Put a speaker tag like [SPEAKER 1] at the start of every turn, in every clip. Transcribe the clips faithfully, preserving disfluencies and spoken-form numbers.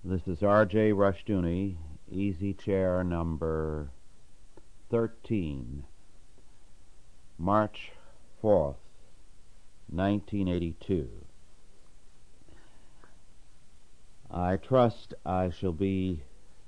[SPEAKER 1] This is R J Rushdoony, easy chair number thirteen, March fourth, nineteen eighty-two. I trust I shall be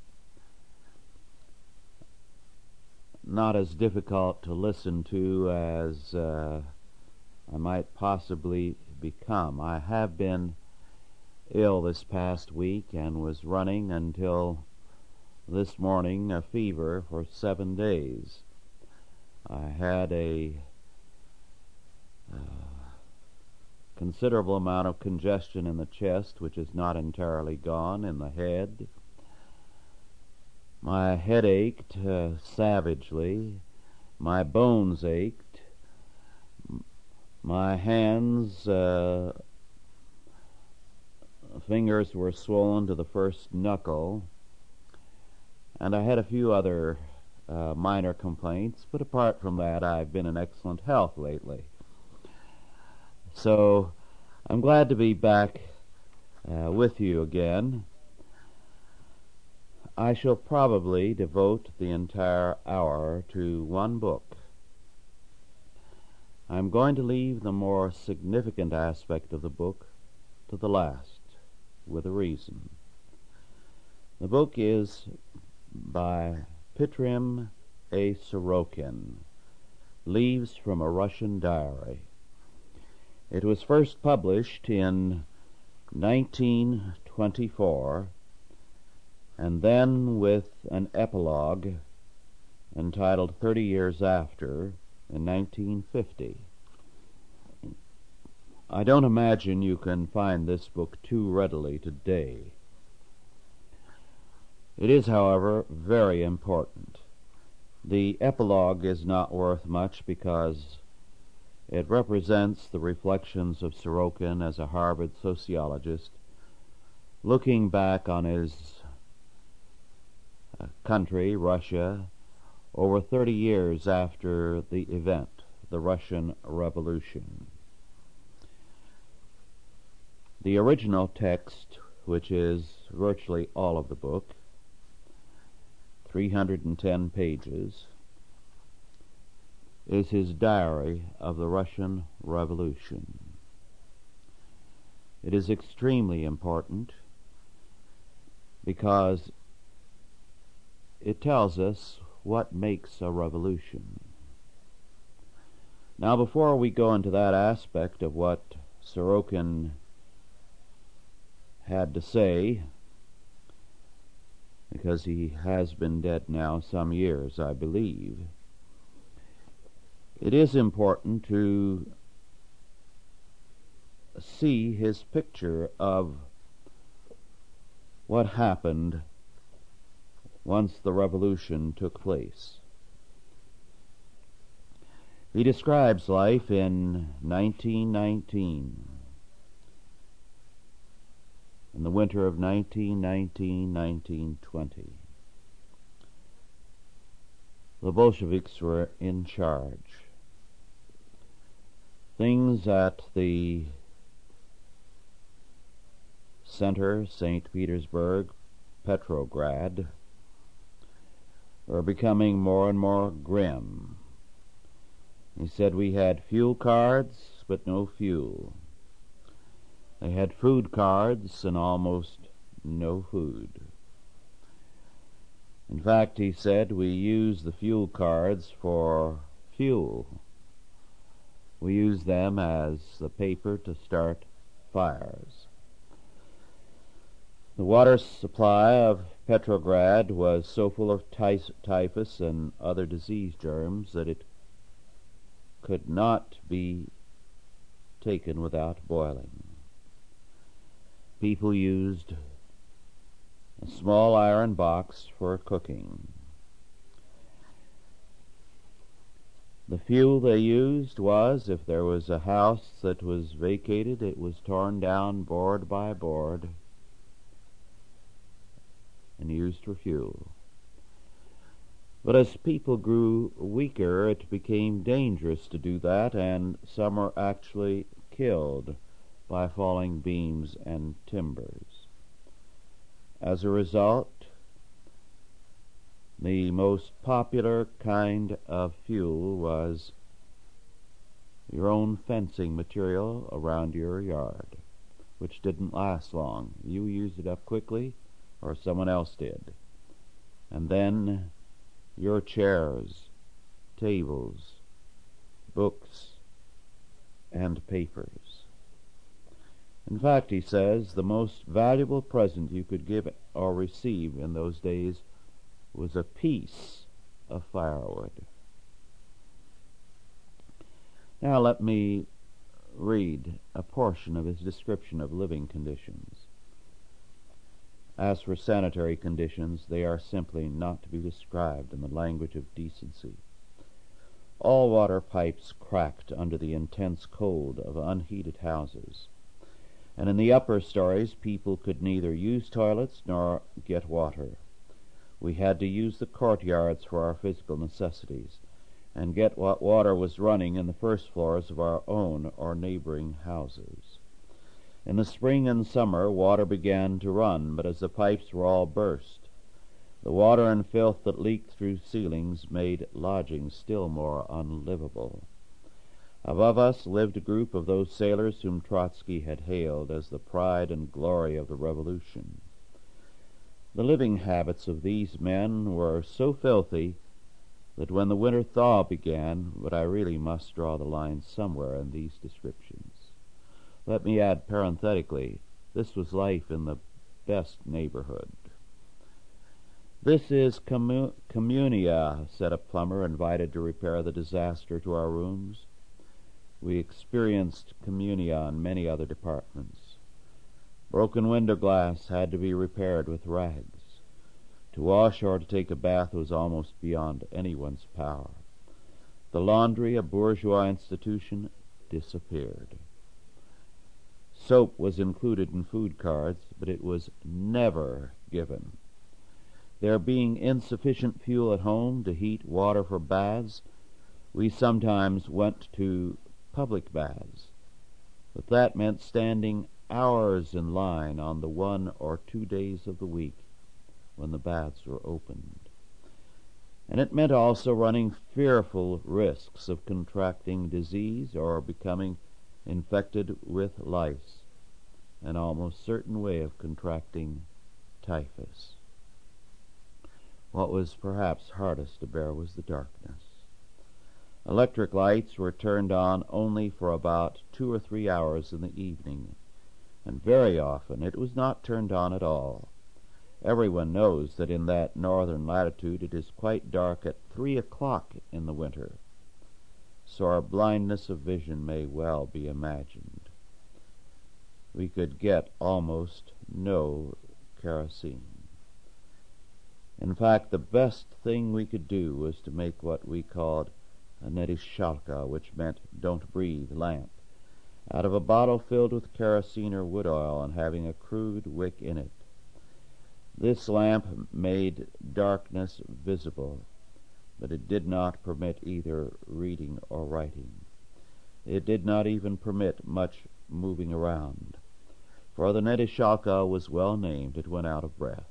[SPEAKER 1] not as difficult to listen to as uh, I might possibly become. I have been ill this past week and was running until this morning a fever for seven days. I had a uh, considerable amount of congestion in the chest, which is not entirely gone, in the head. My head ached uh, savagely. My bones ached. My hands, uh, fingers were swollen to the first knuckle. And I had a few other uh, minor complaints, but apart from that, I've been in excellent health lately. So I'm glad to be back uh, with you again. I shall probably devote the entire hour to one book. I'm going to leave the more significant aspect of the book to the last, with a reason. The book is by Piotr A. Sorokin, Leaves from a Russian Diary. It was first published in nineteen twenty-four, and then with an epilogue entitled Thirty Years After in nineteen fifty. I don't imagine you can find this book too readily today. It is, however, very important. The epilogue is not worth much because it represents the reflections of Sorokin as a Harvard sociologist, looking back on his uh, country, Russia, over thirty years after the event, the Russian Revolution. The original text, which is virtually all of the book, three hundred ten pages, is his diary of the Russian Revolution. It is extremely important because it tells us what makes a revolution. Now, before we go into that aspect of what Sorokin had to say, because he has been dead now some years, I believe, it is important to see his picture of what happened once the revolution took place. He describes life in nineteen nineteen, in the winter of nineteen nineteen to nineteen twenty. The Bolsheviks were in charge. Things at the center, Saint Petersburg, Petrograd, were becoming more and more grim. He said we had fuel cards, but no fuel. They had food cards and almost no food. In fact, he said, we use the fuel cards for fuel. We use them as the paper to start fires. The water supply of Petrograd was so full of ty- typhus and other disease germs that it could not be taken without boiling. People used a small iron box for cooking. The fuel they used was, if there was a house that was vacated, it was torn down board by board and used for fuel. But as people grew weaker, it became dangerous to do that, and some were actually killed by falling beams and timbers. As a result, the most popular kind of fuel was your own fencing material around your yard, which didn't last long. You used it up quickly, or someone else did. And then your chairs, tables, books, and papers. In fact, he says, the most valuable present you could give or receive in those days was a piece of firewood. Now let me read a portion of his description of living conditions. As for sanitary conditions, they are simply not to be described in the language of decency. All water pipes cracked under the intense cold of unheated houses, and in the upper stories people could neither use toilets nor get water. We had to use the courtyards for our physical necessities, and get what water was running in the first floors of our own or neighboring houses. In the spring and summer water began to run, but as the pipes were all burst, the water and filth that leaked through ceilings made lodging still more unlivable. Above us lived a group of those sailors whom Trotsky had hailed as the pride and glory of the Revolution. The living habits of these men were so filthy that when the winter thaw began, but I really must draw the line somewhere in these descriptions. Let me add parenthetically, this was life in the best neighborhood. "This is commu- communia," said a plumber invited to repair the disaster to our rooms. We experienced communia in many other departments. Broken window glass had to be repaired with rags. To wash or to take a bath was almost beyond anyone's power. The laundry, a bourgeois institution, disappeared. Soap was included in food cards, but it was never given. There being insufficient fuel at home to heat water for baths, we sometimes went to public baths, but that meant standing hours in line on the one or two days of the week when the baths were opened. And it meant also running fearful risks of contracting disease or becoming infected with lice, an almost certain way of contracting typhus. What was perhaps hardest to bear was the darkness. Electric lights were turned on only for about two or three hours in the evening, and very often it was not turned on at all. Everyone knows that in that northern latitude it is quite dark at three o'clock in the winter, so our blindness of vision may well be imagined. We could get almost no kerosene. In fact, the best thing we could do was to make what we called a nedishalka, which meant don't breathe lamp, out of a bottle filled with kerosene or wood oil and having a crude wick in it. This lamp made darkness visible, but it did not permit either reading or writing. It did not even permit much moving around, for the nedishalka was well named, it went out of breath.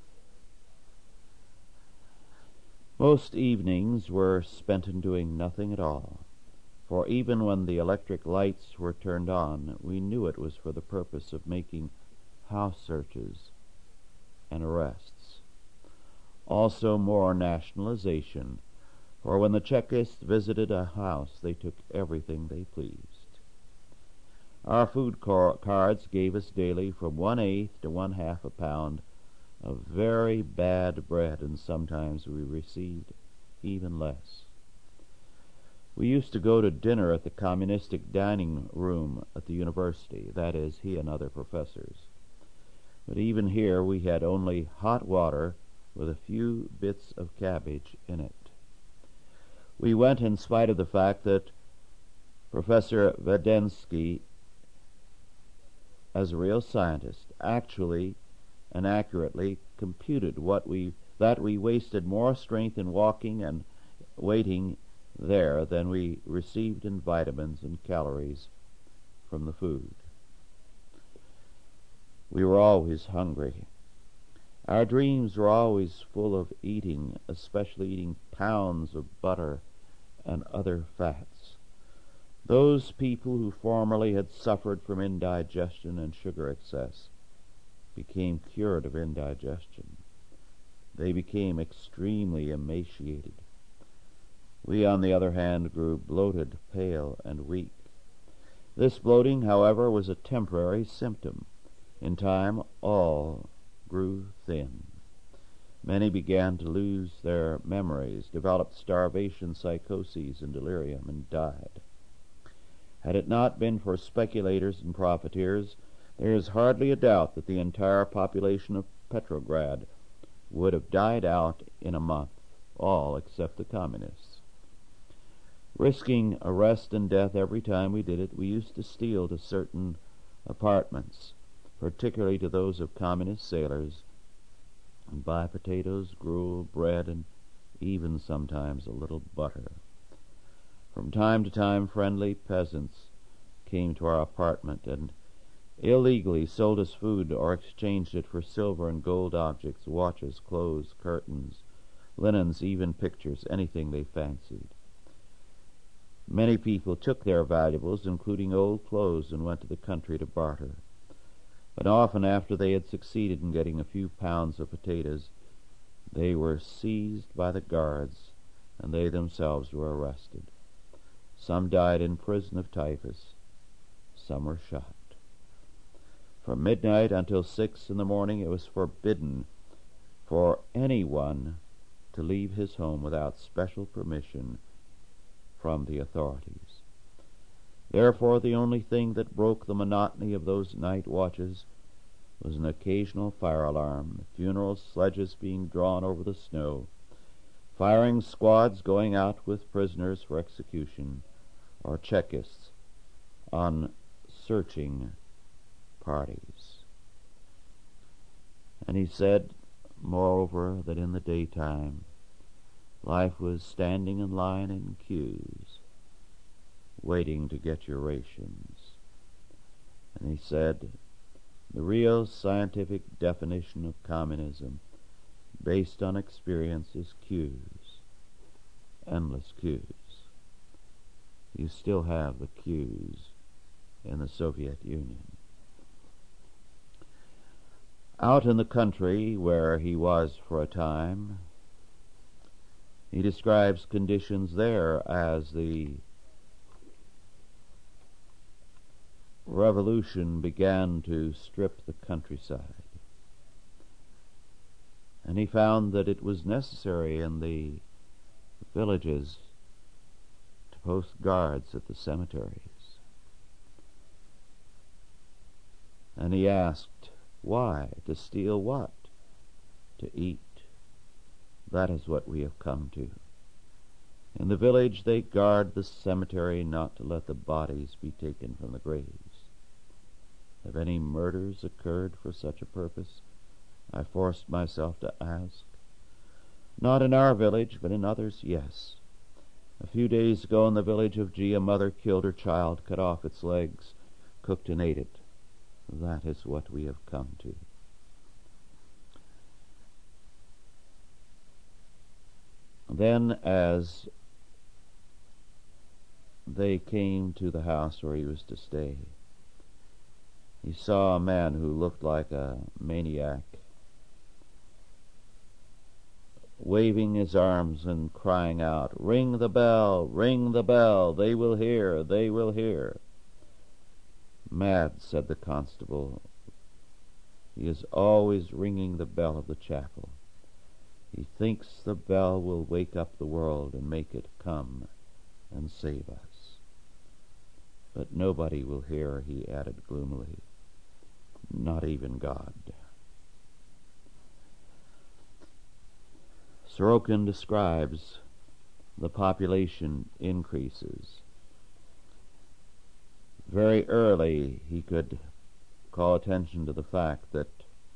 [SPEAKER 1] Most evenings were spent in doing nothing at all, for even when the electric lights were turned on, we knew it was for the purpose of making house searches and arrests. Also more nationalization, for when the Chekists visited a house, they took everything they pleased. Our food cards gave us daily from one-eighth to one-half a pound of very bad bread, and sometimes we received even less. We used to go to dinner at the communistic dining room at the university, that is, he and other professors. But even here we had only hot water with a few bits of cabbage in it. We went in spite of the fact that Professor Vedensky, as a real scientist, actually and accurately computed what we that we wasted more strength in walking and waiting there than we received in vitamins and calories from the food. We were always hungry, Our dreams were always full of eating, especially eating pounds of butter and other fats. Those people who formerly had suffered from indigestion and sugar excess became cured of indigestion. They became extremely emaciated. We, on the other hand, grew bloated, pale, and weak. This bloating, however, was a temporary symptom. In time, all grew thin. Many began to lose their memories, developed starvation, psychoses, and delirium, and died. Had it not been for speculators and profiteers, there is hardly a doubt that the entire population of Petrograd would have died out in a month, all except the communists. Risking arrest and death every time we did it, we used to steal to certain apartments, particularly to those of communist sailors, and buy potatoes, gruel, bread, and even sometimes a little butter. From time to time, friendly peasants came to our apartment and illegally sold us food or exchanged it for silver and gold objects, watches, clothes, curtains, linens, even pictures, anything they fancied. Many people took their valuables, including old clothes, and went to the country to barter. But often after they had succeeded in getting a few pounds of potatoes, they were seized by the guards, and they themselves were arrested. Some died in prison of typhus. Some were shot. From midnight until six in the morning it was forbidden for anyone to leave his home without special permission from the authorities. Therefore, the only thing that broke the monotony of those night watches was an occasional fire alarm, funeral sledges being drawn over the snow, firing squads going out with prisoners for execution, or Chekists on searching parties. And he said, moreover, that in the daytime life was standing in line in queues, waiting to get your rations. And he said, the real scientific definition of communism, based on experience, is queues, endless queues. You still have the queues in the Soviet Union. Out in the country where he was for a time, he describes conditions there as the revolution began to strip the countryside. And he found that it was necessary in the villages to post guards at the cemeteries. And he asked, why? To steal what? To eat. That is what we have come to. In the village they guard the cemetery not to let the bodies be taken from the graves. Have any murders occurred for such a purpose? I forced myself to ask. Not in our village, but in others, yes. A few days ago in the village of G, a mother killed her child, cut off its legs, cooked and ate it. That is what we have come to. Then, as they came to the house where he was to stay, he saw a man who looked like a maniac, waving his arms and crying out, "Ring the bell, ring the bell, they will hear, they will hear." "Mad," said the constable. "He is always ringing the bell of the chapel. He thinks the bell will wake up the world and make it come and save us. But nobody will hear," he added gloomily, "not even God." Sorokin describes the population increases. Very early he could call attention to the fact that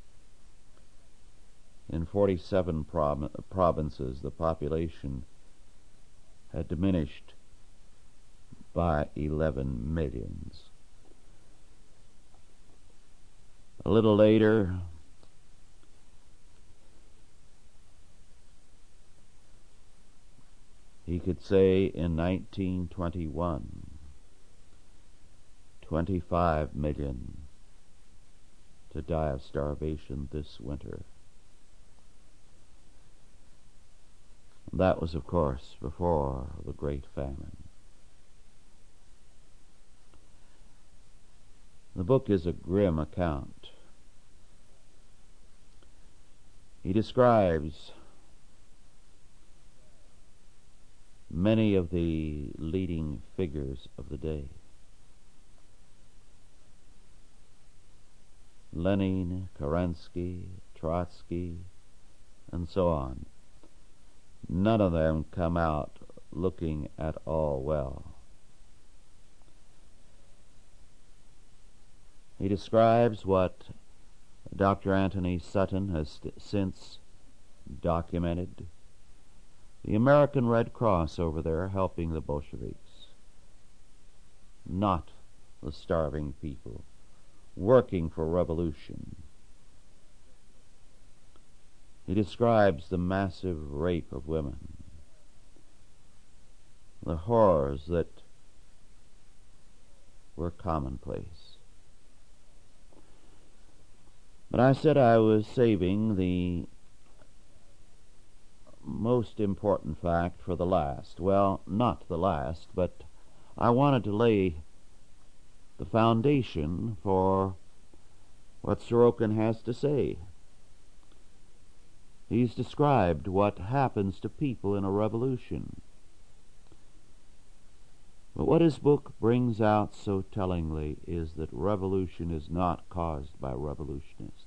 [SPEAKER 1] in forty-seven prov- provinces the population had diminished by eleven millions. A little later, could say in nineteen twenty-one, twenty-five million to die of starvation this winter. That was, of course, before the Great Famine. The book is a grim account. He describes many of the leading figures of the day. Lenin, Kerensky, Trotsky, and so on. None of them come out looking at all well. He describes what Doctor Anthony Sutton has st- since documented. The American Red Cross over there helping the Bolsheviks, not the starving people, working for revolution. He describes the massive rape of women, the horrors that were commonplace. But I said I was saving the most important fact for the last. Well, not the last, but I wanted to lay the foundation for what Sorokin has to say. He's described what happens to people in a revolution. But what his book brings out so tellingly is that revolution is not caused by revolutionists.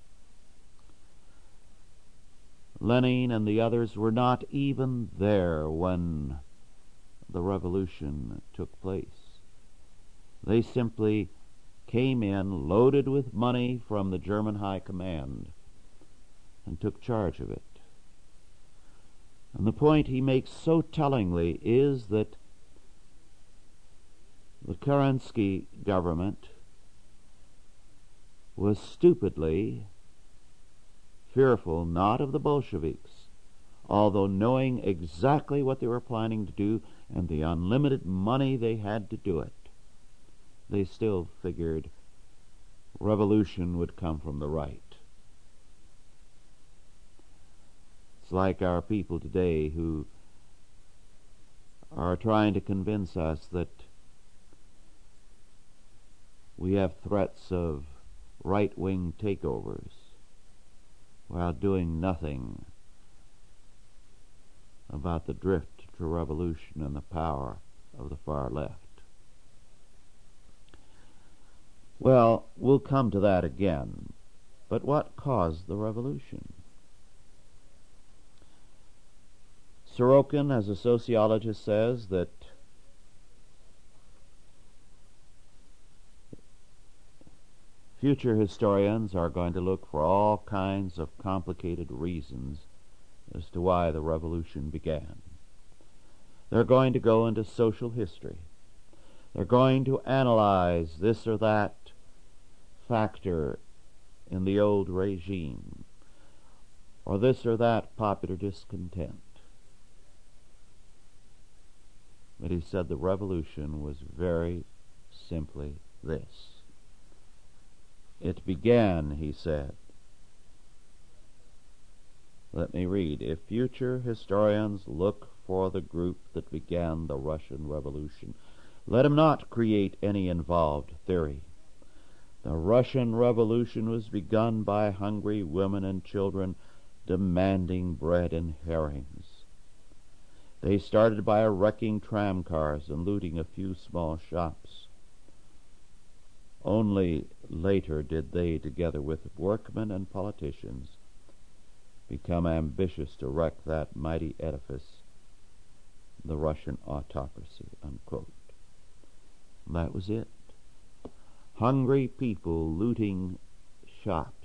[SPEAKER 1] Lenin and the others were not even there when the revolution took place. They simply came in loaded with money from the German High Command and took charge of it. And the point he makes so tellingly is that the Kerensky government was stupidly fearful not of the Bolsheviks, although knowing exactly what they were planning to do and the unlimited money they had to do it, they still figured revolution would come from the right. It's like our people today who are trying to convince us that we have threats of right-wing takeovers while doing nothing about the drift to revolution and the power of the far left. Well, we'll come to that again. But what caused the revolution? Sorokin, as a sociologist, says that future historians are going to look for all kinds of complicated reasons as to why the revolution began. They're going to go into social history. They're going to analyze this or that factor in the old regime, or this or that popular discontent. But he said the revolution was very simply this. It began, he said. Let me read. If future historians look for the group that began the Russian Revolution, let them not create any involved theory. The Russian Revolution was begun by hungry women and children demanding bread and herrings. They started by wrecking tram cars and looting a few small shops. Only later did they, together with workmen and politicians, become ambitious to wreck that mighty edifice, the Russian autocracy, unquote. That was it. Hungry people looting shops,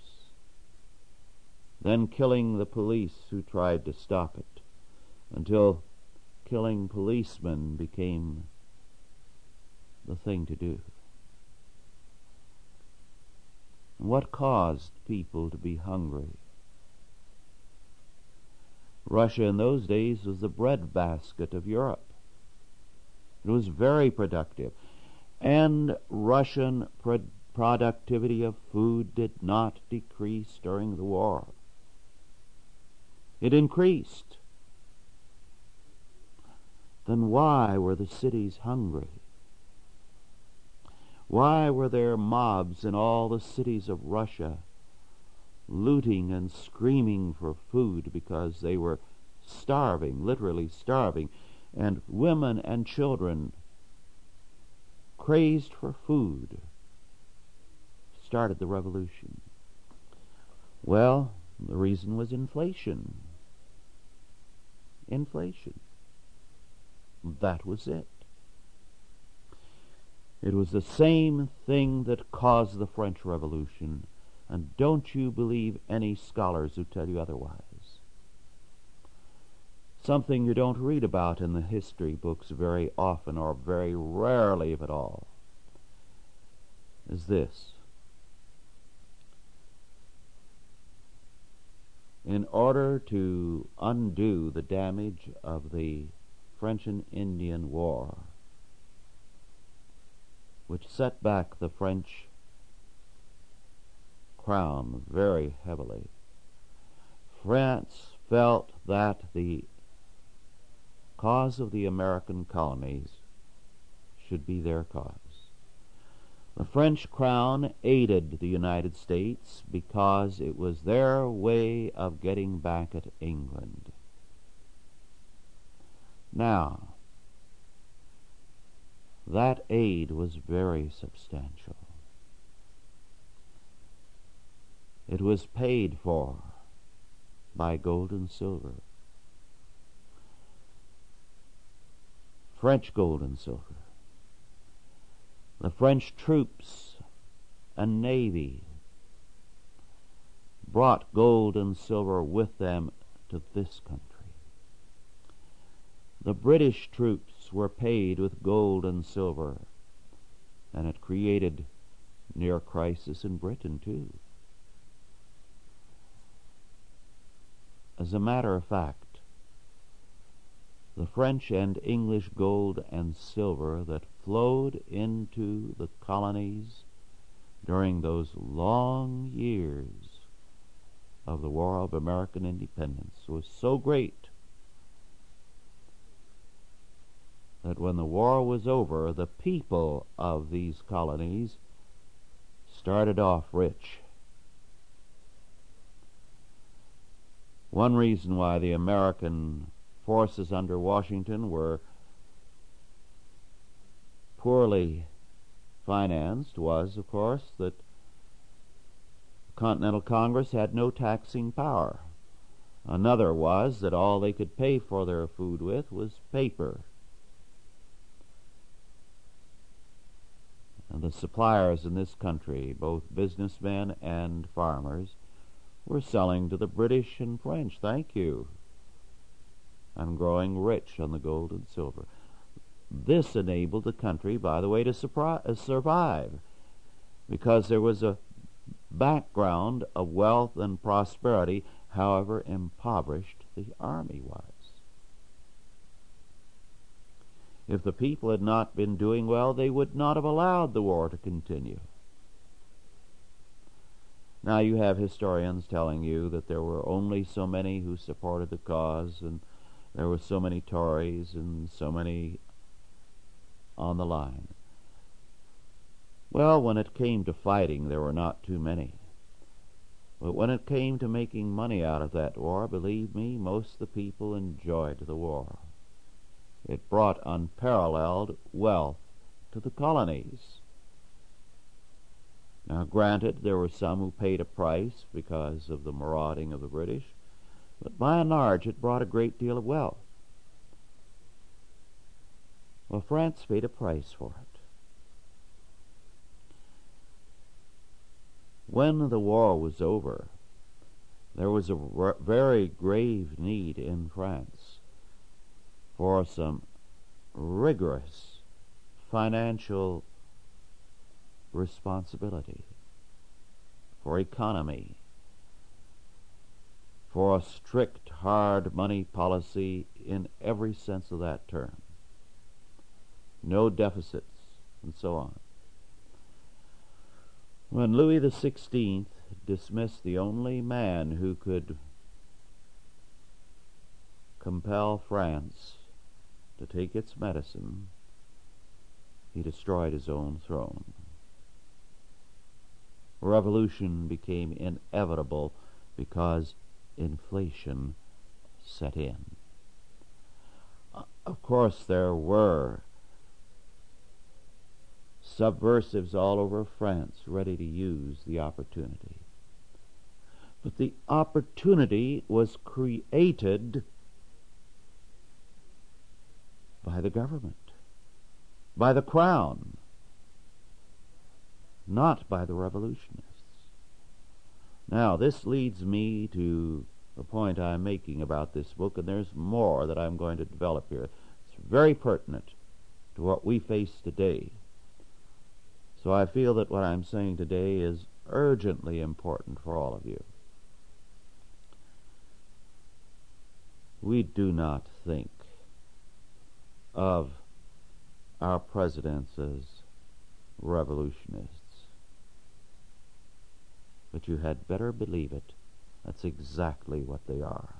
[SPEAKER 1] then killing the police who tried to stop it, until killing policemen became the thing to do. And what caused people to be hungry? Russia in those days was the breadbasket of Europe. It was very productive. And Russian pro- productivity of food did not decrease during the war. It increased. Then why were the cities hungry? Why were there mobs in all the cities of Russia looting and screaming for food because they were starving, literally starving, and women and children crazed for food started the revolution? Well, the reason was inflation. Inflation. That was it. It was the same thing that caused the French Revolution, and don't you believe any scholars who tell you otherwise. Something you don't read about in the history books very often, or very rarely if at all, is this. In order to undo the damage of the French and Indian War, which set back the French crown very heavily, France felt that the cause of the American colonies should be their cause. The French crown aided the United States because it was their way of getting back at England. Now, that aid was very substantial. It was paid for by gold and silver. French gold and silver. The French troops and navy brought gold and silver with them to this country. The British troops were paid with gold and silver, and it created near crisis in Britain too. As a matter of fact, the French and English gold and silver that flowed into the colonies during those long years of the War of American Independence was so great that when the war was over, the people of these colonies started off rich. One reason why the American forces under Washington were poorly financed was, of course, that the Continental Congress had no taxing power. Another was that all they could pay for their food with was paper. And the suppliers in this country, both businessmen and farmers, were selling to the British and French, thank you, and growing rich on the gold and silver. This enabled the country, by the way, to surpri- survive, because there was a background of wealth and prosperity, however impoverished the army was. If the people had not been doing well, they would not have allowed the war to continue. Now you have historians telling you that there were only so many who supported the cause, and there were so many Tories and so many on the line. Well, when it came to fighting, there were not too many. But when it came to making money out of that war, believe me, most of the people enjoyed the war. It brought unparalleled wealth to the colonies. Now, granted, there were some who paid a price because of the marauding of the British, but by and large it brought a great deal of wealth. Well, France paid a price for it. When the war was over, there was a r- very grave need in France for some rigorous financial responsibility, for economy, for a strict, hard money policy in every sense of that term. No deficits, and so on. When Louis the Sixteenth dismissed the only man who could compel France to take its medicine, he destroyed his own throne. Revolution became inevitable because inflation set in. Of course, there were subversives all over France ready to use the opportunity. But the opportunity was created by the government, by the crown, not by the revolutionists. Now, this leads me to the point I'm making about this book, and there's more that I'm going to develop here. It's very pertinent to what we face today. So I feel that what I'm saying today is urgently important for all of you. We do not think of our presidents as revolutionists. But you had better believe it. That's exactly what they are.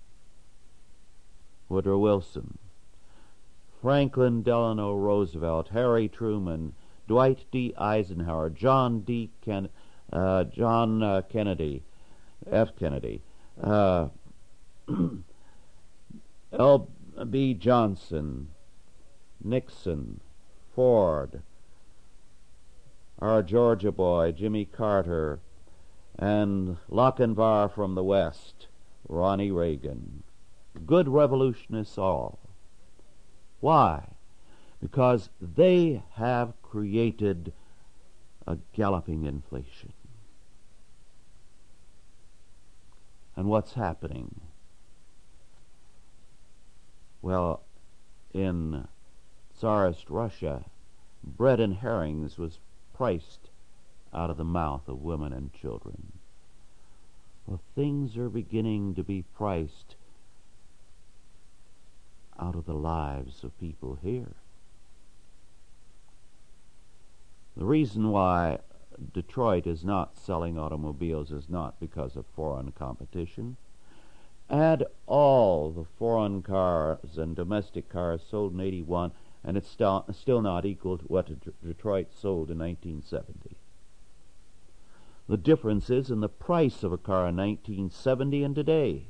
[SPEAKER 1] Woodrow Wilson, Franklin Delano Roosevelt, Harry Truman, Dwight D. Eisenhower, John D. Ken, uh, John uh, Kennedy, F. Kennedy, uh, L. B. Johnson, Nixon, Ford, our Georgia boy, Jimmy Carter, and Lochinvar from the West, Ronnie Reagan. Good revolutionists all. Why? Because they have created a galloping inflation. And what's happening? Well, in Tsarist Russia, bread and herrings was priced out of the mouth of women and children. Well, things are beginning to be priced out of the lives of people here. The reason why Detroit is not selling automobiles is not because of foreign competition. Add all the foreign cars and domestic cars sold in eighty-one, and it's still, still not equal to what Detroit sold in nineteen seventy. The difference is in the price of a car in nineteen seventy and today.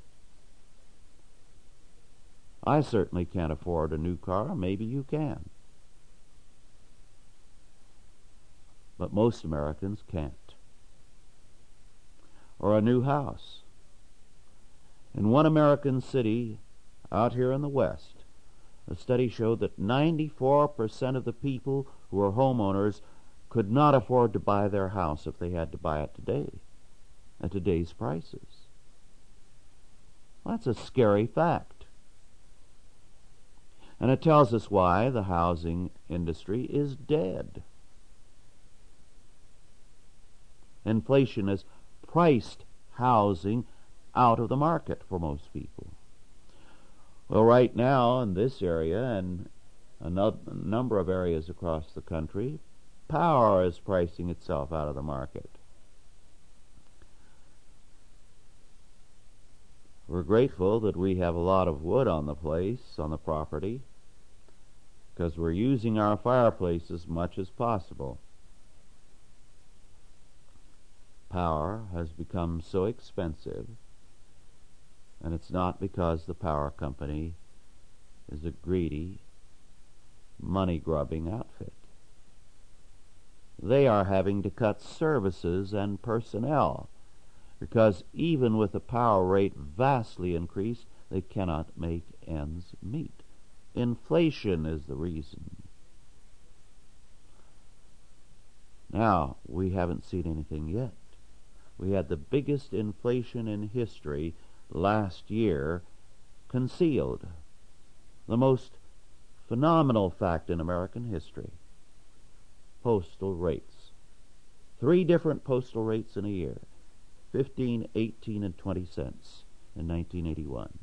[SPEAKER 1] I certainly can't afford a new car. Maybe you can. But most Americans can't. Or a new house. In one American city out here in the West, a study showed that ninety-four percent of the people who are homeowners could not afford to buy their house if they had to buy it today, at today's prices. Well, that's a scary fact. And it tells us why the housing industry is dead. Inflation has priced housing out of the market for most people. Well, right now in this area and a no- number of areas across the country, power is pricing itself out of the market. We're grateful that we have a lot of wood on the place, on the property, because we're using our fireplace as much as possible. Power has become so expensive, and it's not because the power company is a greedy, money-grubbing outfit. They are having to cut services and personnel because even with the power rate vastly increased, they cannot make ends meet. Inflation is the reason. Now, we haven't seen anything yet. We had the biggest inflation in history last year concealed. The most phenomenal fact in American history. Postal rates. Three different postal rates in a year. fifteen, eighteen, and twenty cents. in nineteen eighty-one.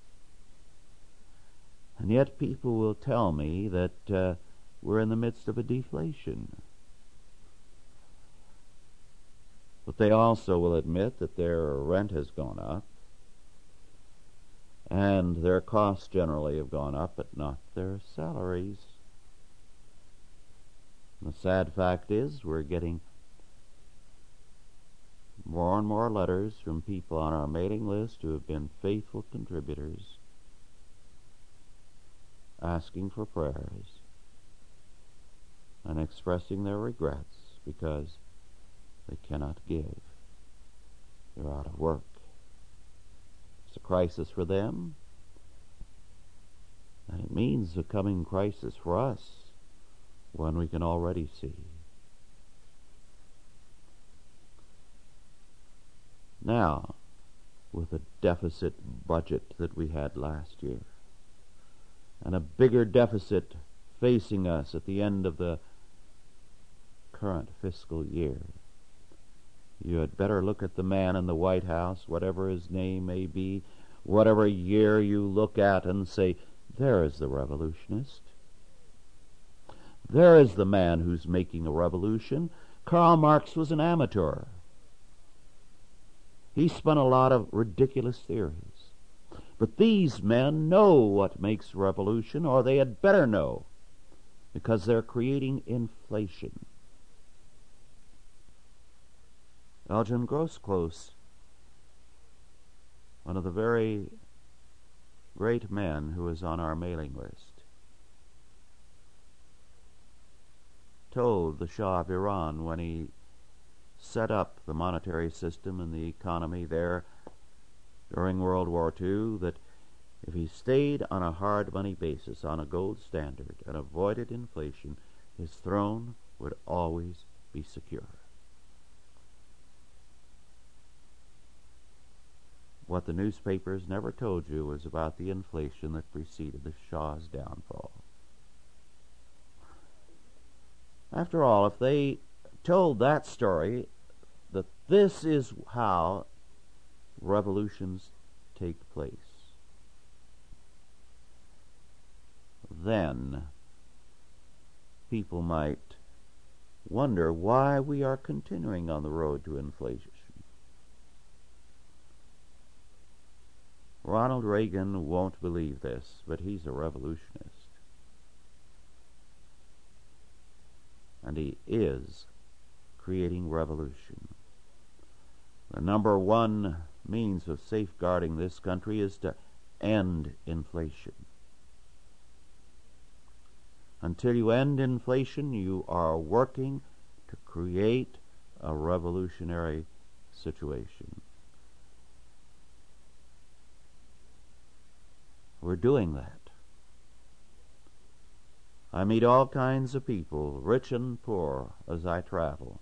[SPEAKER 1] And yet people will tell me that uh, we're in the midst of a deflation. But they also will admit that their rent has gone up, and their costs generally have gone up, but not their salaries. And the sad fact is we're getting more and more letters from people on our mailing list who have been faithful contributors asking for prayers and expressing their regrets because they cannot give. They're out of work. It's a crisis for them, and it means a coming crisis for us, one we can already see. Now, with a deficit budget that we had last year, and a bigger deficit facing us at the end of the current fiscal year, you had better look at the man in the White House, whatever his name may be, whatever year you look at, and say, there is the revolutionist. There is the man who's making a revolution. Karl Marx was an amateur. He spun a lot of ridiculous theories. But these men know what makes revolution, or they had better know, because they're creating inflation. Elgin Grosclose, one of the very great men who is on our mailing list, told the Shah of Iran when he set up the monetary system and the economy there during World War Two that if he stayed on a hard money basis, on a gold standard, and avoided inflation, his throne would always be secure. What the newspapers never told you was about the inflation that preceded the Shah's downfall. After all, if they told that story, that this is how revolutions take place, then people might wonder why we are continuing on the road to inflation. Ronald Reagan won't believe this, but he's a revolutionist. And he is creating revolution. The number one means of safeguarding this country is to end inflation. Until you end inflation, you are working to create a revolutionary situation. We're doing that. I meet all kinds of people, rich and poor, as I travel.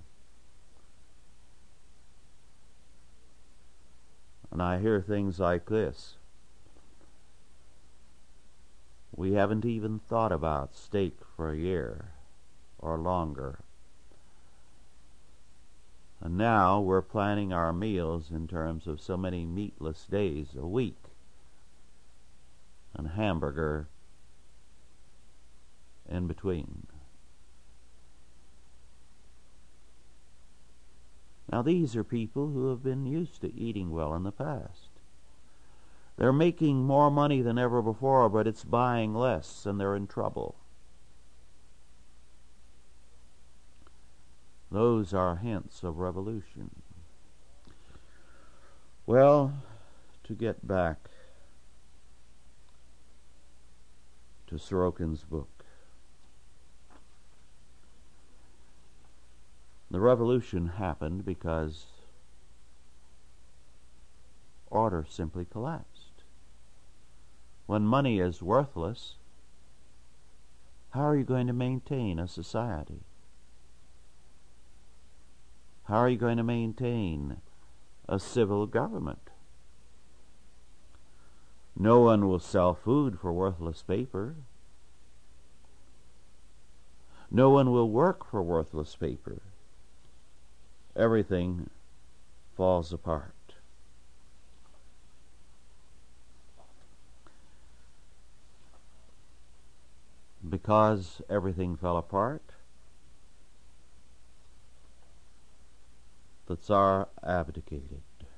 [SPEAKER 1] And I hear things like this. We haven't even thought about steak for a year or longer. And now we're planning our meals in terms of so many meatless days a week. And hamburger in between. Now these are people who have been used to eating well in the past. They're making more money than ever before, but it's buying less, and they're in trouble. Those are hints of revolution. Well, to get back to Sorokin's book. The revolution happened because order simply collapsed. When money is worthless, how are you going to maintain a society? How are you going to maintain a civil government? No one will sell food for worthless paper. No one will work for worthless paper. Everything falls apart. because everything fell apart, the Tsar abdicated.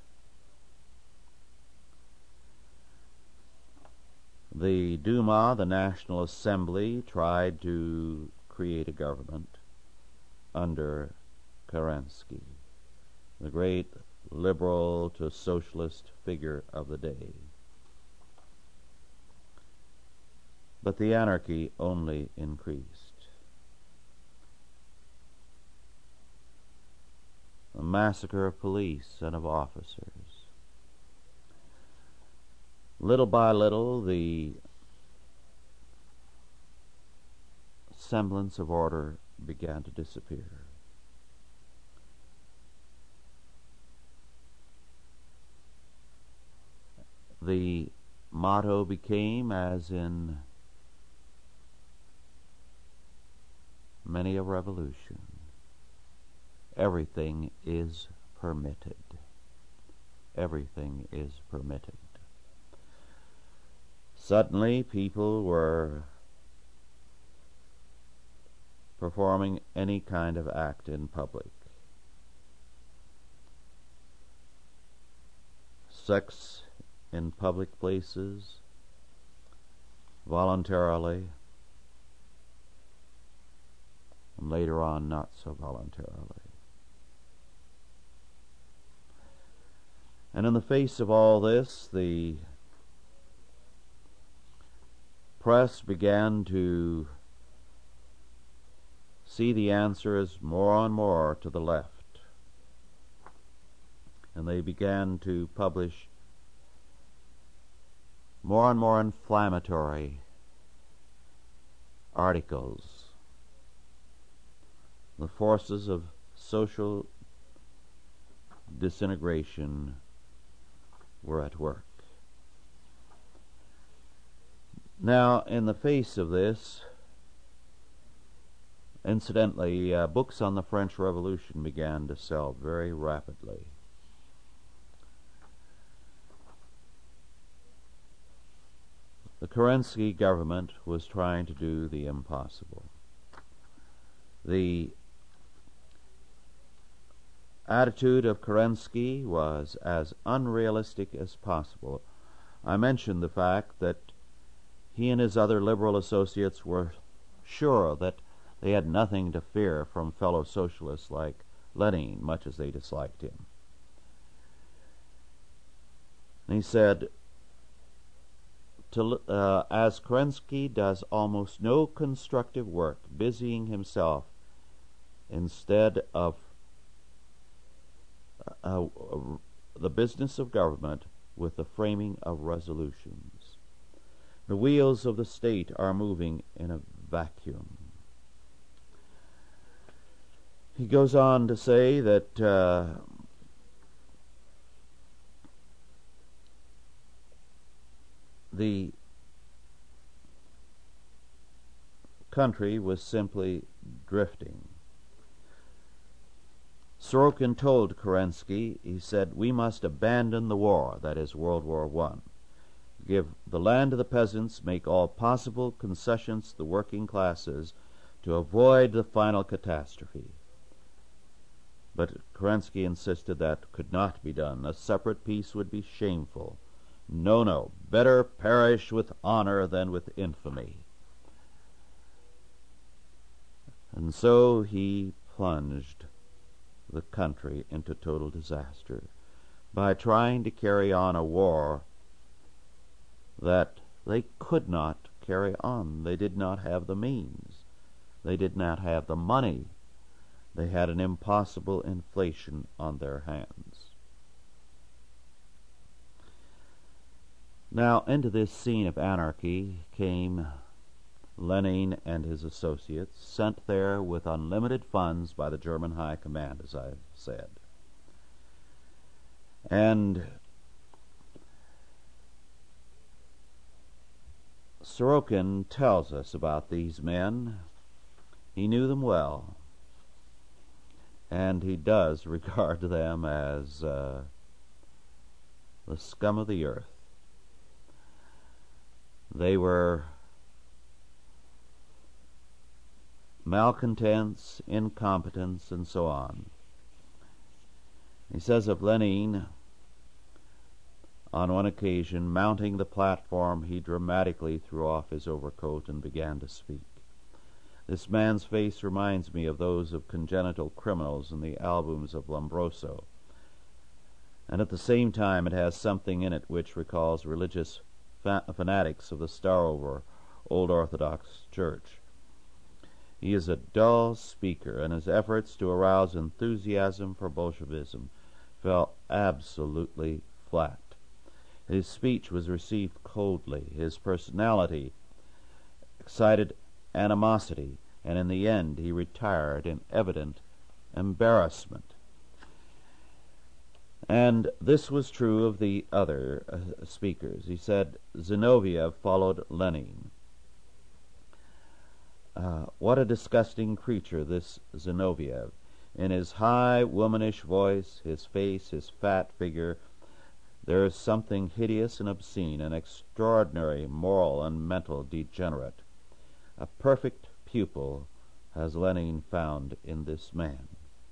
[SPEAKER 1] The Duma, the National Assembly, tried to create a government under Kerensky, the great liberal to socialist figure of the day. But the anarchy only increased. The massacre of police and of officers. Little by little, the semblance of order began to disappear. The motto became, as in many a revolution, everything is permitted. Everything is permitted. Suddenly, people were performing any kind of act in public. Sex in public places, voluntarily, and later on not so voluntarily. And in the face of all this, the press began to see the answers more and more to the left, and they began to publish more and more inflammatory articles. The forces of social disintegration were at work. Now, in the face of this, incidentally, uh, books on the French Revolution began to sell very rapidly. The Kerensky government was trying to do the impossible. The attitude of Kerensky was as unrealistic as possible. I mentioned the fact that he and his other liberal associates were sure that they had nothing to fear from fellow socialists like Lenin, much as they disliked him. And he said, to, uh, as Kerensky does almost no constructive work, busying himself instead of uh, uh, the business of government with the framing of resolutions. The wheels of the state are moving in a vacuum. He goes on to say that uh, the country was simply drifting. Sorokin told Kerensky, he said, "We must abandon the war," that is World War One. "Give the land to the peasants, make all possible concessions to the working classes to avoid the final catastrophe." But Kerensky insisted that could not be done. A separate peace would be shameful. No, no, better perish with honor than with infamy. And so he plunged the country into total disaster by trying to carry on a war that they could not carry on. They did not have the means. They did not have the money. They had an impossible inflation on their hands. Now, into this scene of anarchy came Lenin and his associates, sent there with unlimited funds by the German High Command, as I've said. And Sorokin tells us about these men. He knew them well, and he does regard them as uh, the scum of the earth. They were malcontents, incompetence, and so on. He says of Lenin, on one occasion, mounting the platform, he dramatically threw off his overcoat and began to speak. This man's face reminds me of those of congenital criminals in the albums of Lombroso, and at the same time it has something in it which recalls religious fa- fanatics of the Starover Old Orthodox Church. He is a dull speaker, and his efforts to arouse enthusiasm for Bolshevism fell absolutely flat. His speech was received coldly. His personality excited animosity, and in the end he retired in evident embarrassment. And this was true of the other uh, speakers. He said Zinoviev followed Lenin. Uh, what a disgusting creature, this Zinoviev. In his high, womanish voice, his face, his fat figure, there is something hideous and obscene, an extraordinary moral and mental degenerate. A perfect pupil has Lenin found in this man.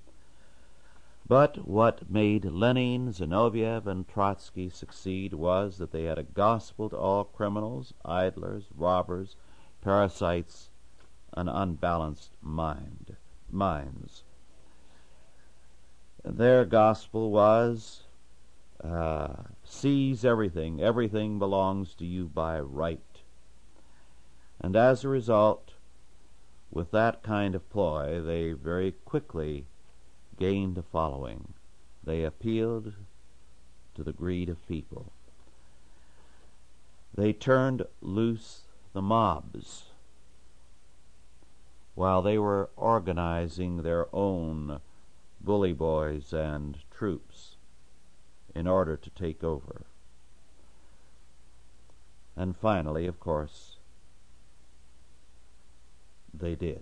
[SPEAKER 1] But what made Lenin, Zinoviev, and Trotsky succeed was that they had a gospel to all criminals, idlers, robbers, parasites, and unbalanced mind, minds. Their gospel was, uh, seize everything. Everything belongs to you by right. And as a result, with that kind of ploy, they very quickly gained a following. They appealed to the greed of people. They turned loose the mobs while they were organizing their own bully boys and troops in order to take over. And finally, of course, they did.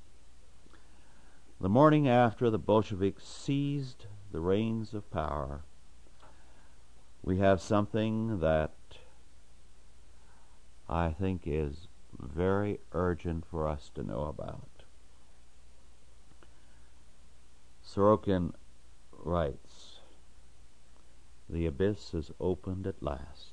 [SPEAKER 1] The morning after the Bolsheviks seized the reins of power, we have something that I think is very urgent for us to know about. Sorokin writes, "The abyss has opened at last.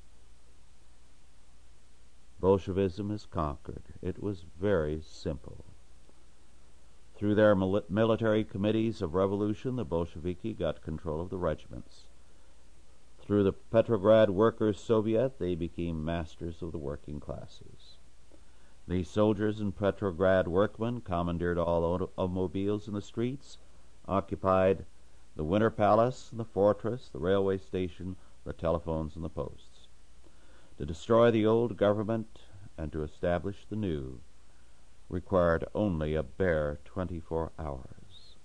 [SPEAKER 1] Bolshevism is conquered. It was very simple. Through their mil- military committees of revolution, the Bolsheviki got control of the regiments. Through the Petrograd Workers' Soviet, they became masters of the working classes. The soldiers and Petrograd workmen commandeered all automobiles in the streets, occupied the Winter Palace, the fortress, the railway station, the telephones, and the posts. To destroy the old government and to establish the new required only a bare twenty-four hours."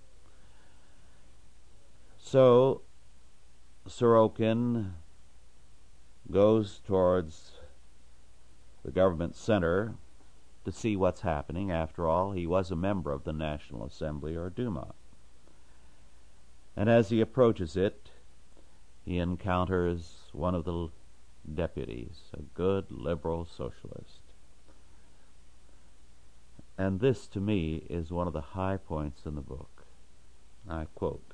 [SPEAKER 1] So Sorokin goes towards the government center to see what's happening. After all, he was a member of the National Assembly, or Duma. And as he approaches it, he encounters one of the deputies, a good liberal socialist. And this, to me, is one of the high points in the book. I quote,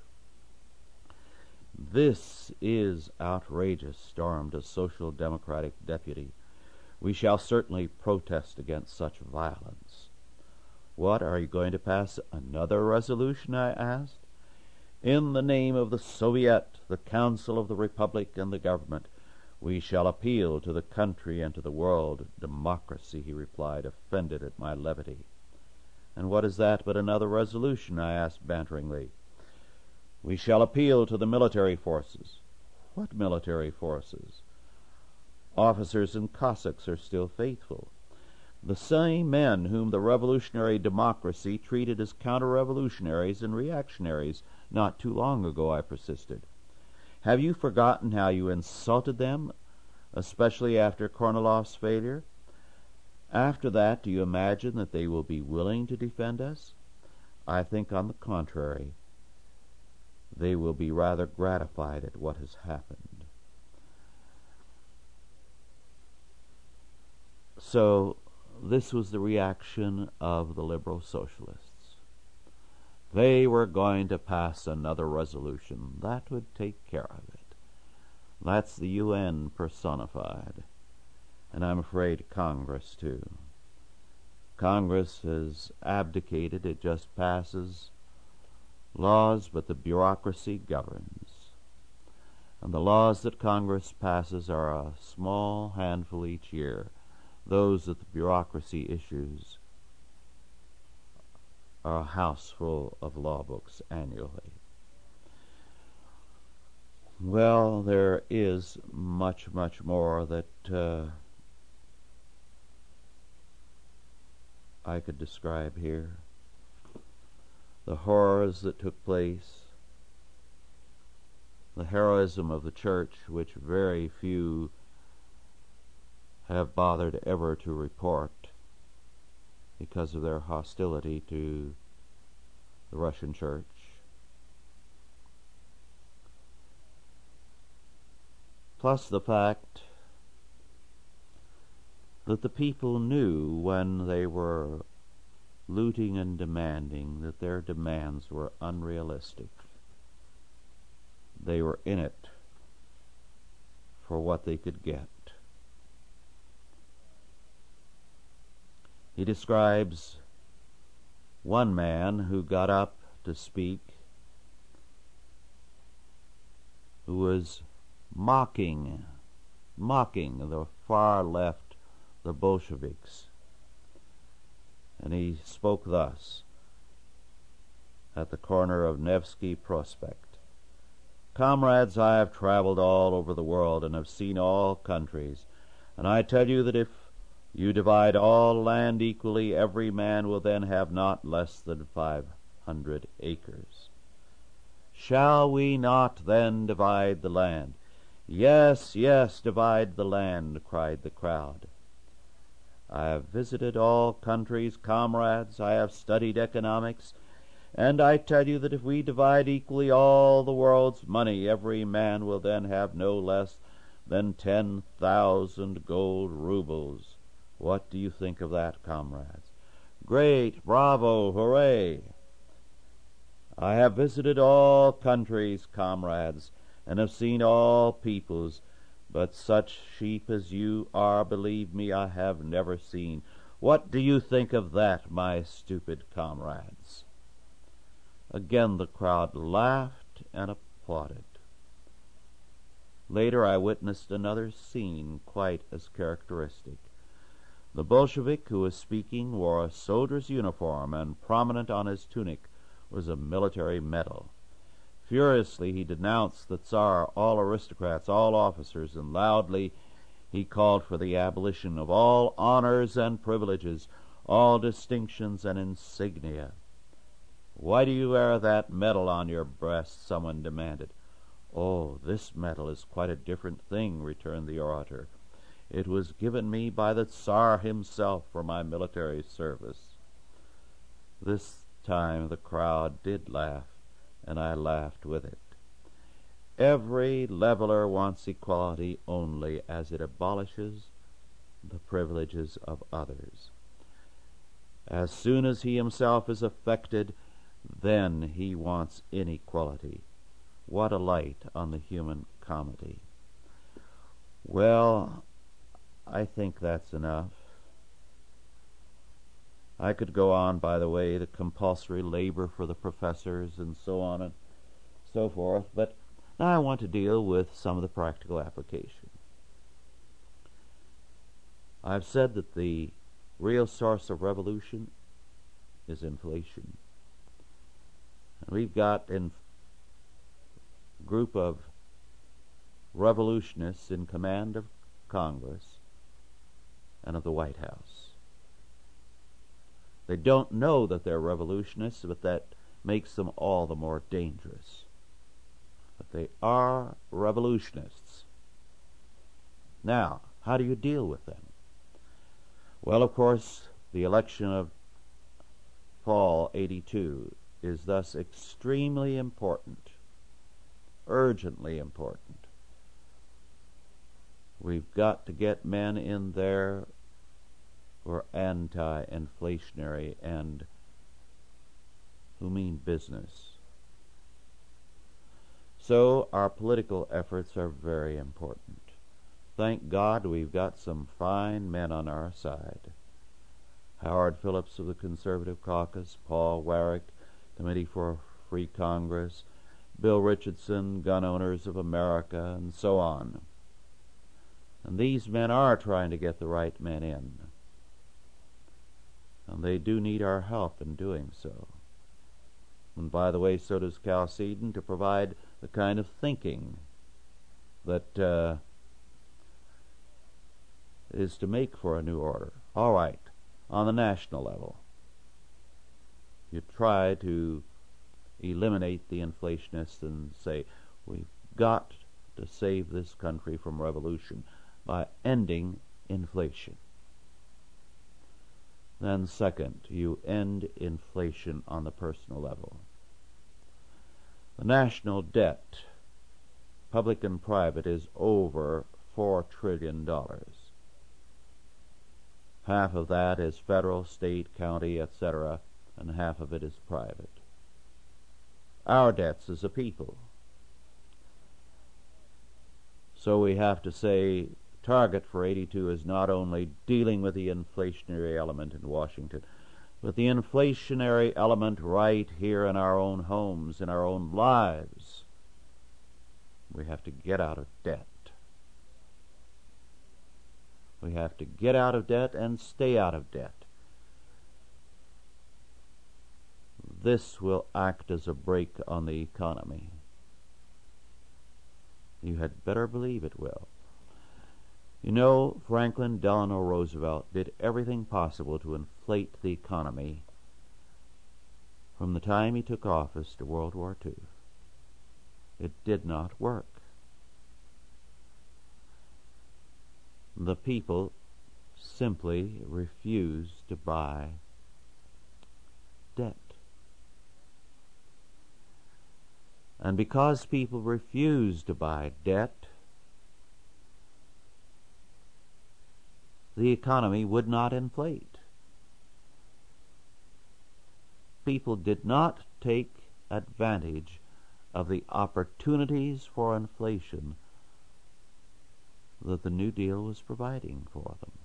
[SPEAKER 1] "This is outrageous," stormed a social democratic deputy. "We shall certainly protest against such violence." "What, are you going to pass another resolution?" I asked. "In the name of the Soviet, the Council of the Republic, and the government, we shall appeal to the country and to the world democracy," he replied, offended at my levity. "And what is that but another resolution?" I asked banteringly. "We shall appeal to the military forces." "What military forces?" "Officers and Cossacks are still faithful." "The same men whom the revolutionary democracy treated as counter-revolutionaries and reactionaries not too long ago," I persisted. "Have you forgotten how you insulted them, especially after Kornilov's failure? After that, do you imagine that they will be willing to defend us? I think, on the contrary, they will be rather gratified at what has happened." So this was the reaction of the liberal socialists. They were going to pass another resolution. That would take care of it. That's the U N personified. And I'm afraid Congress, too. Congress has abdicated. It just passes laws, but the bureaucracy governs. And the laws that Congress passes are a small handful each year. Those that the bureaucracy issues are a house full of law books annually. Well, there is much, much more that uh, I could describe here. The horrors that took place, the heroism of the church, which very few have bothered ever to report because of their hostility to the Russian church. Plus the fact that the people knew when they were looting and demanding that their demands were unrealistic. They were in it for what they could get. He describes one man who got up to speak, who was mocking, mocking the far left, the Bolsheviks. And he spoke thus at the corner of Nevsky Prospect. Comrades, I have traveled all over the world and have seen all countries, and I tell you that if you divide all land equally, every man will then have not less than five hundred acres. Shall we not then divide the land? Yes, yes, divide the land, cried the crowd. I have visited all countries, comrades, I have studied economics, and I tell you that if we divide equally all the world's money, every man will then have no less than ten thousand gold rubles. What do you think of that, comrades? Great, bravo, hooray! I have visited all countries, comrades, and have seen all peoples, but such sheep as you are, believe me, I have never seen. What do you think of that, my stupid comrades? Again the crowd laughed and applauded. Later I witnessed another scene quite as characteristic. The Bolshevik who was speaking wore a soldier's uniform, and prominent on his tunic was a military medal. Furiously he denounced the Tsar, all aristocrats, all officers, and loudly he called for the abolition of all honors and privileges, all distinctions and insignia. Why do you wear that medal on your breast? Someone demanded. Oh, this medal is quite a different thing, returned the orator. It was given me by the Tsar himself for my military service. This time the crowd did laugh, and I laughed with it. Every leveler wants equality only as it abolishes the privileges of others. As soon as he himself is affected, then he wants inequality. What a light on the human comedy. Well, I think that's enough. I could go on, by the way, the compulsory labor for the professors and so on and so forth, but now I want to deal with some of the practical application. I've said that the real source of revolution is inflation. And we've got a group of revolutionists in command of Congress and of the White House. They don't know that they're revolutionists, but that makes them all the more dangerous. But they are revolutionists. Now, how do you deal with them? Well, of course, the election of fall eighty-two is thus extremely important, urgently important. We've got to get men in there who are anti-inflationary and who mean business. So our political efforts are very important. Thank God we've got some fine men on our side. Howard Phillips of the Conservative Caucus, Paul Warwick, Committee for Free Congress, Bill Richardson, Gun Owners of America, and so on. And these men are trying to get the right men in. And they do need our help in doing so. And by the way, so does Chalcedon, to provide the kind of thinking that uh, is to make for a new order. All right, on the national level, you try to eliminate the inflationists and say, we've got to save this country from revolution by ending inflation. Then second, you end inflation on the personal level. The national debt, public and private, is over four trillion dollars. Half of that is federal, state, county, et cetera, and half of it is private. Our debts as a people. So we have to say, target for eighty-two is not only dealing with the inflationary element in Washington, but the inflationary element right here in our own homes, in our own lives. We have to get out of debt. We have to get out of debt and stay out of debt. This will act as a brake on the economy. You had better believe it will. You know, Franklin Delano Roosevelt did everything possible to inflate the economy from the time he took office to World War Two. It did not work. The people simply refused to buy debt. And because people refused to buy debt, the economy would not inflate. People did not take advantage of the opportunities for inflation that the New Deal was providing for them.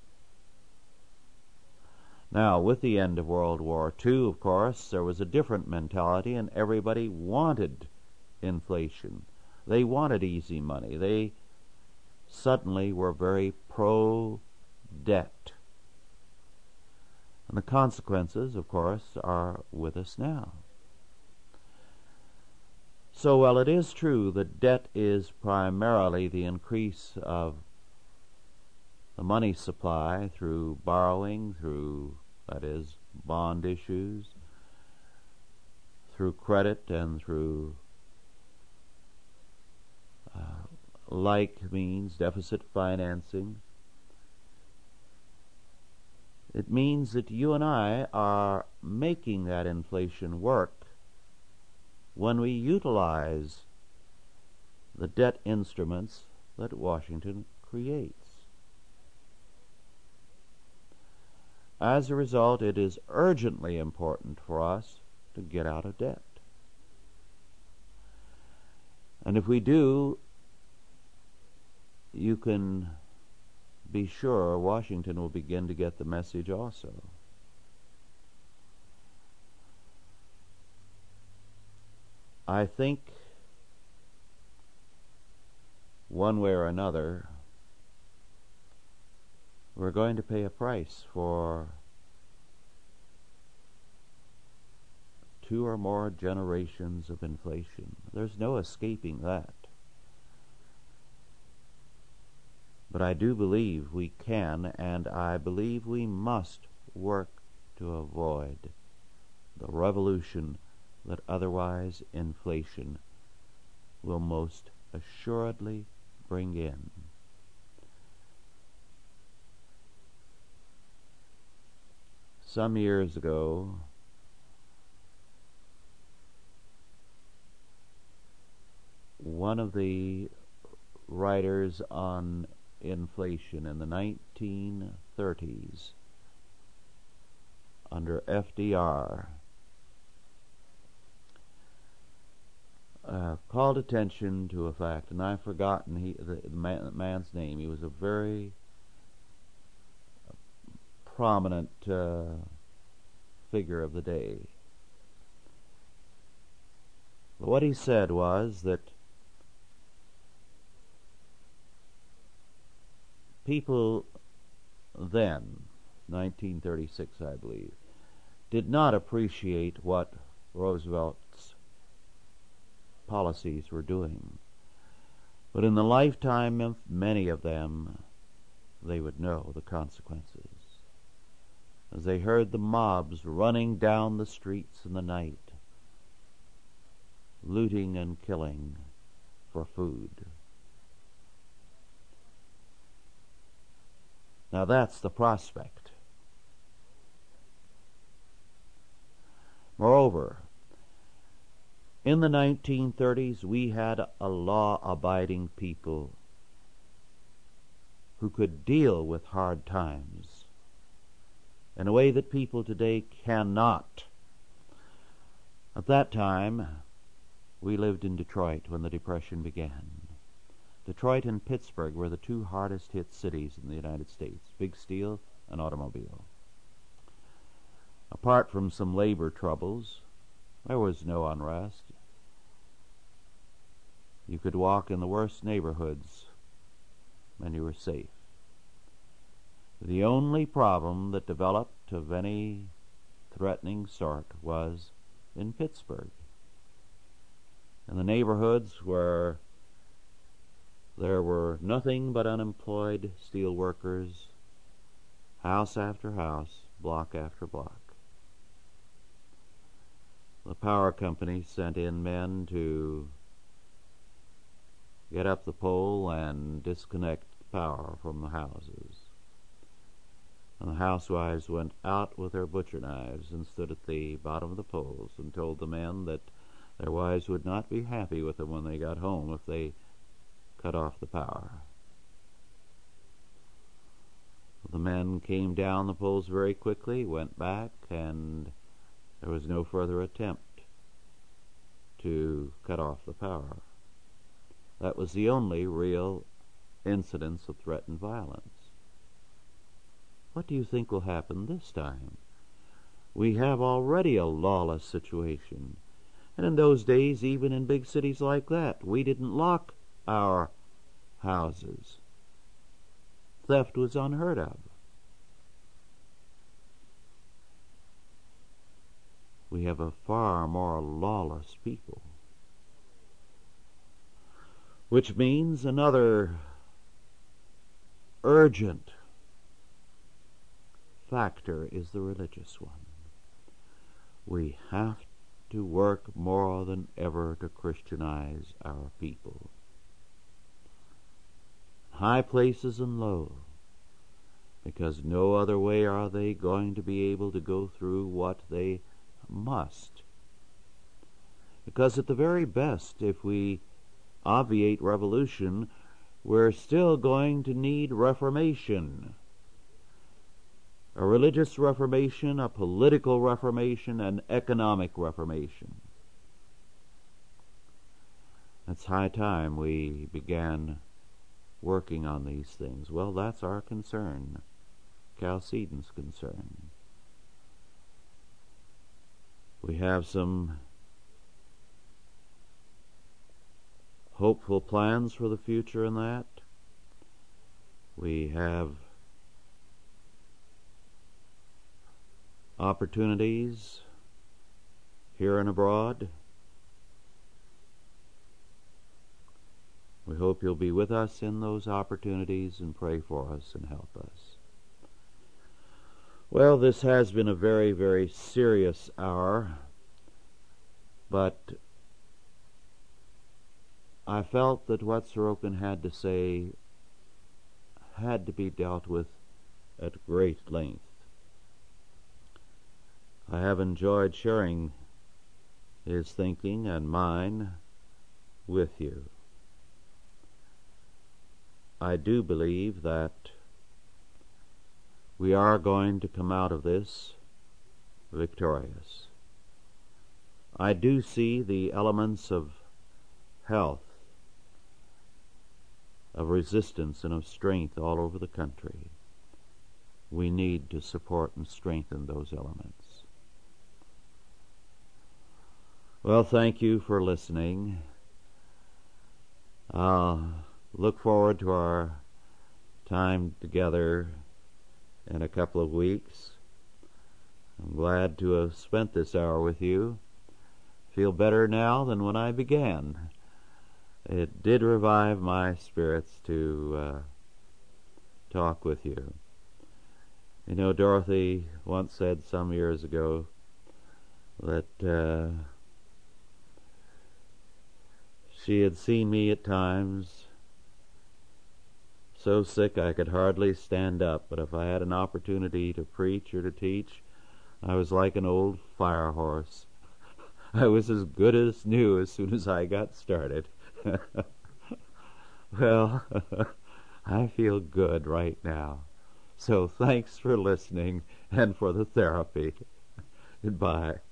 [SPEAKER 1] Now, with the end of World War Two, of course, there was a different mentality, and everybody wanted inflation. They wanted easy money. They suddenly were very pro-debt. And the consequences, of course, are with us now. So while it is true that debt is primarily the increase of the money supply through borrowing, through, that is, bond issues, through credit, and through uh, like means, deficit financing, it means that you and I are making that inflation work when we utilize the debt instruments that Washington creates. As a result, it is urgently important for us to get out of debt. And if we do, you can be sure Washington will begin to get the message also. I think one way or another we're going to pay a price for two or more generations of inflation. There's no escaping that. But I do believe we can, and I believe we must work to avoid the revolution that otherwise inflation will most assuredly bring in. Some years ago, one of the writers on inflation in the nineteen thirties under F D R uh, called attention to a fact, and I've forgotten he, the, the man, man's name. He was a very prominent uh, figure of the day. But what he said was that people then, nineteen thirty-six I believe, did not appreciate what Roosevelt's policies were doing. But in the lifetime of many of them, they would know the consequences. As they heard the mobs running down the streets in the night, looting and killing for food. Now that's the prospect. Moreover, in the nineteen thirties, we had a law-abiding people who could deal with hard times in a way that people today cannot. At that time, we lived in Detroit when the Depression began. Detroit and Pittsburgh were the two hardest hit cities in the United States, big steel and automobile. Apart from some labor troubles, there was no unrest. You could walk in the worst neighborhoods and you were safe. The only problem that developed of any threatening sort was in Pittsburgh. In the neighborhoods where there were nothing but unemployed steel workers, house after house, block after block. The power company sent in men to get up the pole and disconnect power from the houses. And the housewives went out with their butcher knives and stood at the bottom of the poles and told the men that their wives would not be happy with them when they got home if they cut off the power. The men came down the poles very quickly, went back, and there was no further attempt to cut off the power. That was the only real incidence of threatened violence. What do you think will happen this time? We have already a lawless situation. And in those days, even in big cities like that, we didn't lock our houses. Theft was unheard of. We have a far more lawless people. Which means another urgent factor is the religious one. We have to work more than ever to Christianize our people. High places and low, because no other way are they going to be able to go through what they must. Because at the very best, if we obviate revolution, we're still going to need reformation. A religious reformation, a political reformation, an economic reformation. It's high time we began working on these things. Well, that's our concern, Chalcedon's concern. We have some hopeful plans for the future in that. We have opportunities here and abroad. We hope you'll be with us in those opportunities and pray for us and help us. Well, this has been a very, very serious hour, but I felt that what Sorokin had to say had to be dealt with at great length. I have enjoyed sharing his thinking and mine with you. I do believe that we are going to come out of this victorious. I do see the elements of health, of resistance, and of strength all over the country. We need to support and strengthen those elements. Well, thank you for listening. I'll look forward to our time together in a couple of weeks. I'm glad to have spent this hour with you. Feel better now than when I began. It did revive my spirits to uh, talk with you. You know, Dorothy once said some years ago that uh, she had seen me at times so sick I could hardly stand up, but if I had an opportunity to preach or to teach, I was like an old fire horse. I was as good as new as soon as I got started. Well, I feel good right now. So thanks for listening and for the therapy. Goodbye.